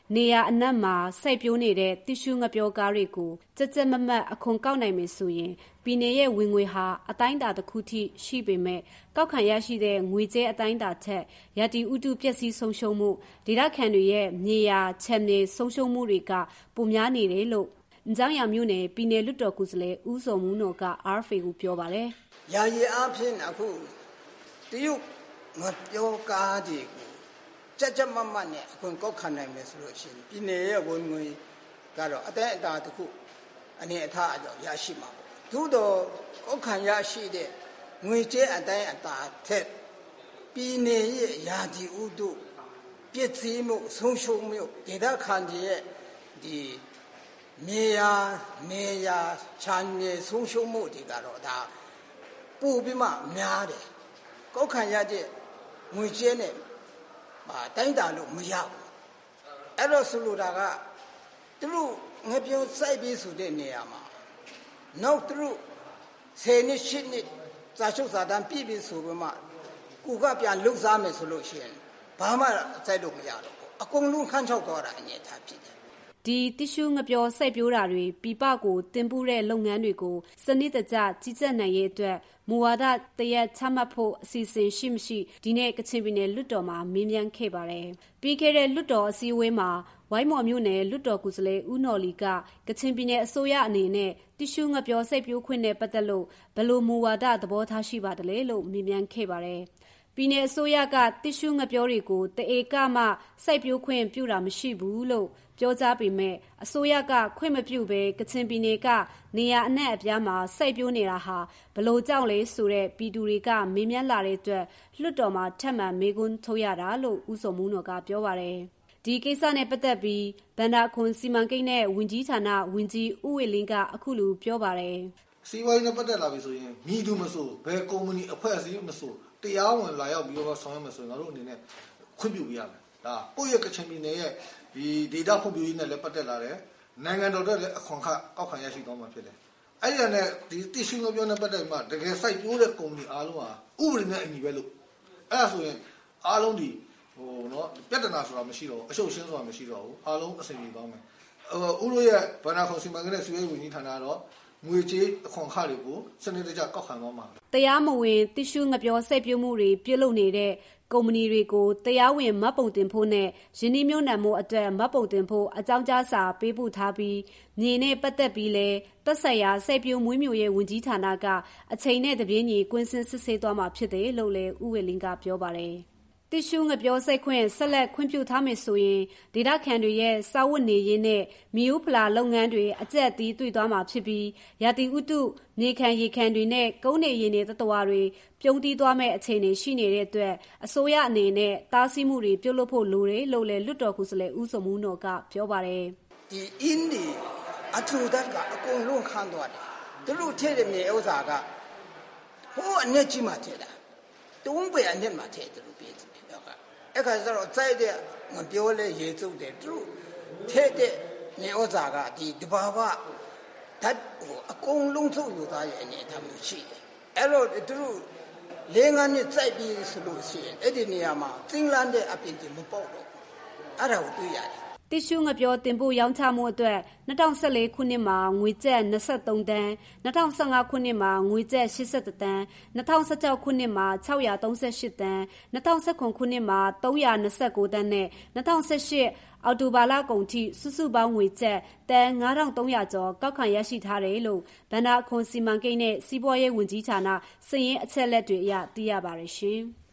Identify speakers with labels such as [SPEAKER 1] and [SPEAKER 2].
[SPEAKER 1] နေရအနှံ့မှာစိုက်ပျိုးနေတဲ့တစ်ရှူးငပြောကားတွေကိုကြက်ကြက်မတ်မတ်အခွန်ကောက်နိုင်မယ်ဆိုရင်ပြည်နယ်ရဲ့ဝင်ငွေဟာအတိုင်းအတာတစ်ခုထိရှိပေမဲ့ကောက်ခံရရှိတဲ့ငွေကြေးအတိုင်းအတာထက်ရာသီဥတုပျက်စီးဆုံးရှုံးမှုဒေသခံတွေရဲ့မြေယာခြံမြေဆုံးရှုံးမှုတွေကပိုများနေတယ်လို့အကြောင်းရမြို့နယ်ပြည်နယ်လွှတ်တော်ကိုယ်စားလှယ်ဦးစောမူးနော်က RFA ကိုပြောပါတယ်
[SPEAKER 2] ။ယာယီအားဖြင့်အခုတရုတ်ငပြောကားတွေကိုကြက်ကြက်မတ်မတ်နဲ့အခွန်ကောက်ခံနိုင်မယ်ဆိုလို့ရှိရင်ပြည်နယ်ရဲ့ဝင်ငွေကတော့အတိုင်းအတာတစ်ခုအနေအထားအကြောင်းရရှိမှာပေါ့။သို့တော့ကောက်ခံရရှိတဲ့ငွေကြေးအတိုင်းအတာထက်ပြည်နယ်ရဲ့ယာတီဥတုပြည့်စည်မှုဆုံးရှုံးမှုဒေသခံတွေရဲ့ဒီမြေယာနေယာခြံမြေဆုံးရှုံးမှုတွေကတော့ဒါပိုပြီးမှများတယ်ကောက်ခံရတဲ့ငွေကြေးနဲ့တိုင်းတာလို့မရဘူးအဲ့တော့ဆိုလိုတာကသူတို့ငပြောစိုက်ပြီးဆိုတဲ့နေရာမှာနောက်သူတို့10နှစ်10နှစ်စာချုပ်စာတမ်းပြည့်ပြီးဆိုပြီးမှကိုကပြန်လှုပ်ရှားမယ်ဆိုလို့ရှိရင်ဘာမှစိုက်လို့မရတော့ဘူးအကုန်လုံးခန်းချောက်သွားတာအနေထားဖြစ်တယ်
[SPEAKER 1] ဒီတစ်ရှူးငပြောစိုက်ပျိုးတာတွေပြပကိုတင်ပို့တဲ့လုပ်ငန်းတွေကိုစနစ်တကျကြီးကြပ်နိုင်ရေးအတွက်မူဝါဒတရက်ချမှတ်ဖို့အစီအစဉ်ရှိမရှိဒီနေ့ကချင်ပြည်နယ်လွှတ်တော်မှာမေးမြန်းခဲ့ပါတယ်။ပြီးခဲ့တဲ့လွှတ်တော်အစည်းအဝေးမှာဝိုင်းမော်မြို့နယ်လွှတ်တော်ကိုယ်စားလှယ်ဦးနော်လီကကချင်ပြည်နယ်အစိုးရအနေနဲ့တစ်ရှူးငပြောစိုက်ပျိုးခွင့်နဲ့ပတ်သက်လို့ဘယ်လိုမူဝါဒသဘောထားရှိပါသလဲလို့မေးမြန်းခဲ့ပါတယ်။ပြည်နယ်အစိုးရကတစ်ရှူးငပြောတွေကိုတဧကမှစိုက်ပျိုးခွင့်ပြုတာမရှိဘူးလို့ပြောကြားပေမဲ့အစိုးရကခွင့်မပြုဘဲကချင်ပြည်နယ်ကနေရာအနှံ့အပြားမှာစိုက်ပျိုးနေတာဟာဘလို့ကြောင့်လဲဆိုတဲ့ပြည်သူတွေကမေးမြန်းလာတဲ့အတွက်လွှတ်တော်မှာထပ်မံမေးခွန်းထုတ်ရတာလို့ဦးစောမူးနော်ကပြောပါတယ်ဒီကိစ္စနဲ့ပတ်သက်ပြီးဗန္ဒာခွန်စီမံကိန်းနဲ့ဝင်ကြီးဌာနဝင်ကြီးဦးဝေလင်းကအခုလိုပြောပါတယ်
[SPEAKER 3] စီဝိုင်းနဲ့ပတ်သက်လာပြီဆိုရင်မြည်သူမဆိုဘယ်ကုမ္ပဏီအဖွဲ့အစည်းမဆိုတရားဝင်လာရောက်ပြီးတော့ဆောင်ရွက်မယ်ဆိုရင်ငါတို့အနေနဲ့ခွင့်ပြုပေးရမယ်ဒါကိုယ့်ရဲ့ကချင်ပြည်နယ်ရဲ့ဒီဒေတာဖွံ့ဖြိုးရေးနဲ့လည်းပတ်သက်လာတယ်နိုင်ငံတော်တို့လည်းအခွန်ကောက်ခံရရှိသွားမှာဖြစ်တယ်အဲ့ဒီနဲ့ဒီတစ်ရှူးငပြောနဲ့ပတ်သက်ပြီးမှတကယ်စိုက်ပျိုးတဲ့ကုမ္ပဏီအားလုံးဟာဥပဒေနဲ့အညီပဲလို့အဲ့ဒါဆိုရင်အားလုံးဒီနော်ပြဿနာဆိုတာမရှိတော့ဘူးအရှုပ်ရှင်းဆိုတာမရှိတော့ဘူးအားလုံးအဆင်ပြေသွားမယ်ဥရောရဲ့ဗန္ဒာခွန်စီမံကိန်းနဲ့စီဝေးဝင်ကြီးဌာနကတော့ငွေကြေးအခွန်အခတွေကိုစနစ်တကျကောက်ခံသွားမှာ
[SPEAKER 1] တရားမဝင်တစ်ရှူးငပြောစိုက်ပျိုးမှုတွေပြုလုပ်နေတဲ့ကုမ္ပဏီတွေကိုတရားဝင်မှတ်ပုံတင်ဖို့နဲ့ယင်းနှမြုံနှံမှုအတွက်မှတ်ပုံတင်ဖို့အကြောင်းကြားစာပေးပို့ထားပြီးမြေနဲ့ပတ်သက်ပြီးလဲသက်ဆိုင်ရာစိုက်ပျိုးမွေးမြူရေးဝန်ကြီးဌာနကအချိန်နဲ့တပြေးညီကွင်းစင်းစစ်ဆေးသွားမှာဖြစ်တယ်လို့လည်းဦးဝေလင်းကပြောပါတယ်တစ်ရှူးငပြောစိုက်ခွင့်ဆက်လက်ခွင့်ပြုထားမယ်ဆိုရင်ဒေသခံတွေရဲ့စာဝတ်နေရေးနဲ့မြို့ဖလာလုပ်ငန်းတွေအကျက်တီးတွေ့သွားမှာဖြစ်ပြီးရာသီဥတုနေခံရေခံတွေနဲ့ကုန်းနေရင်တွေတတဝါတွေပြုံးတီးသွားမဲ့အခြေအနေရှိနေတဲ့အတွက်အစိုးရအနေနဲ့တားဆီးမှုတွေပြုလုပ်ဖို့လိုတယ်လို့လည်းလွှတ်တော်ကိုယ်စားလှယ်ဦးစောမူးနော်ကပြောပါတယ်
[SPEAKER 2] ဒီအင်းဒီအထူးတက်ကအကုန်လုံးခန်းသွားတယ်သူတို့ထည့်တဲ့မြေဥစ္စာကဟိုအနှစ်ကြီးမှထည့်တာတုံးပဲအနှစ်မှထည့်တယ်လို့ပြောတယ်အခါကျတော့စိုက်တဲ့ငပြောလဲရေစုပ်တယ်သူထည့်တဲ့မြေဥစ္စာကဒီတဘာဝဓာတ်ဟိုအကုန်လုံးစုပ်ယူသားရဲ့အနေအထားမျိုးရှိတယ်အဲ့တော့သူတို့လေးငါးနှစ်စိုက်ပြီးဆိုလို့ရှိရင်အဲ့ဒီနေရာမှာသင်းလန်းတဲ့အပြင်ကြီးမပေါက်တော့အဲ့ဒါကိုတွေ့ရတယ်
[SPEAKER 1] တစ်ရှူးငပြောတင်ပို့ရောင်းချမှုအတွက်2014ခုနှစ်မှာငွေကျပ်23တန်း2015ခုနှစ်မှာငွေကျပ်81တန်း2016ခုနှစ်မှာ638တန်း2019ခုနှစ်မှာ329တန်းနဲ့2018အော်တိုဘာလကုန်ထိစုစုပေါင်းငွေကျပ်တန်း9300ကျော်ကောက်ခံရရှိထားတယ်လို့ဗန္ဒာခွန်စီမံကိန်းနဲ့စီးပွားရေးဝန်ကြီးဌာနစာရင်းအချက်အလက်တွေအရသိရပါတယ်ရှင်။